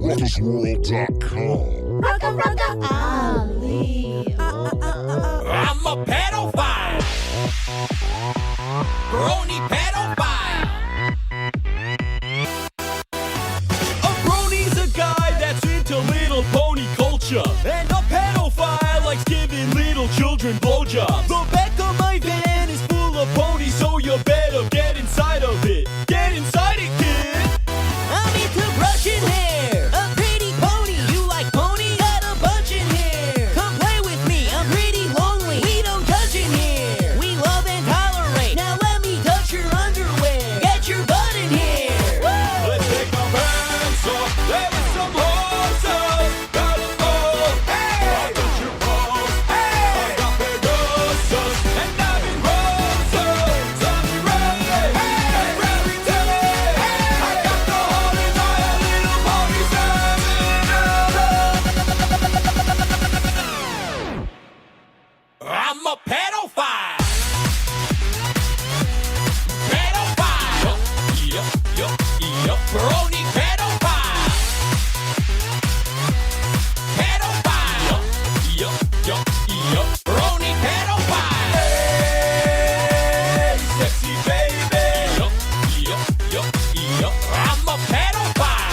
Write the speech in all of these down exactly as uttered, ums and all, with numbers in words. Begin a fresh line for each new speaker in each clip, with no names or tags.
ruckus world dot com.
Rucka Rucka Ali.
I'm a pedophile. Brony pedophile. A brony's a guy that's into little pony culture. And a pedophile likes giving little children blowjobs. The back of my van is full of ponies, so you better get inside of it. Get inside it, kid.
I'm into brushing hair. A pretty pony. You like pony? Got a bunch in here. Come play with me. I'm pretty lonely. We don't touch in here. We love and tolerate. Now let me touch your underwear. Get your butt in here. Woo!
Let's take our pants off. There is some horses. Got 'em all. Hey! I'll touch your balls. Hey! I got Pegasus. And I've been Roses. Zombie Ray. Hey! And Rally Telly. Hey! I got the whole entire little pony family. I'm a pedophile. Pedophile. Yup, yup, yup. Brony pedophile. Pedophile. Yup, yup, yup. Brony pedophile. Hey, sexy baby. Yup, yup, yup, yup. I'm a pedophile.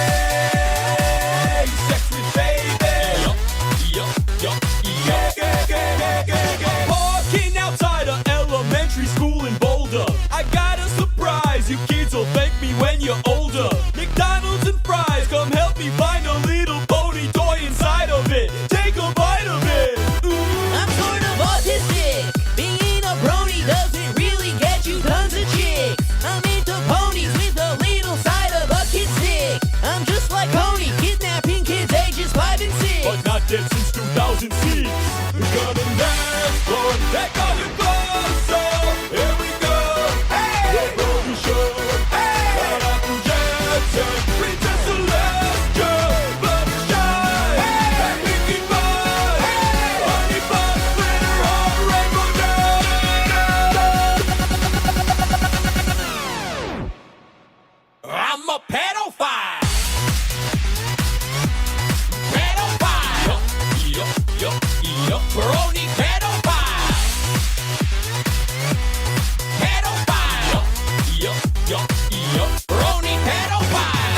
Hey, sexy baby. Yup, yup, yup, yup. Walking outside of elementary school in Boulder. I got a surprise. You kids will thank me when you're older. McDonald's and fries, come help me find a little pony toy inside of it. Take a bite of it. Ooh.
I'm sort of autistic. Being a brony doesn't really get you tons of chicks. I'm into ponies with a little side of a kid stick. I'm just like Pony, kidnapping kids ages five and six.
But not dead since two thousand six. We got a dance floor. Take all your clothes off. Here we go. Hey, we're Brony Show. Hey, shout out to Jackson, Princess Celestia, Fluttershy, hey, and Pinkie Pie, hey, Honey Bun, Glitter Heart, Rainbow Dash. I'm a pedophile. Pedophile. Yup, yup, yup. Brony pedophile. Pedophile. Yup, yup, yup. Brony pedophile.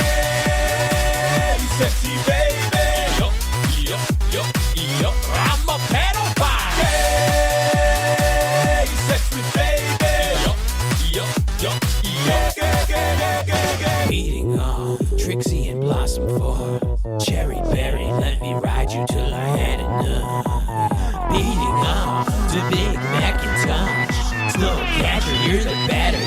Hey, sexy baby. Yup, yup, yup, yup. I'm a pedophile. Hey, sexy baby. Yup, yup, yup, yup. Eating off Trixie and Blossom for Cherry Berry, let me ride you till I had enough. Beating off to Big Macintosh, Snowcatcher, you're the better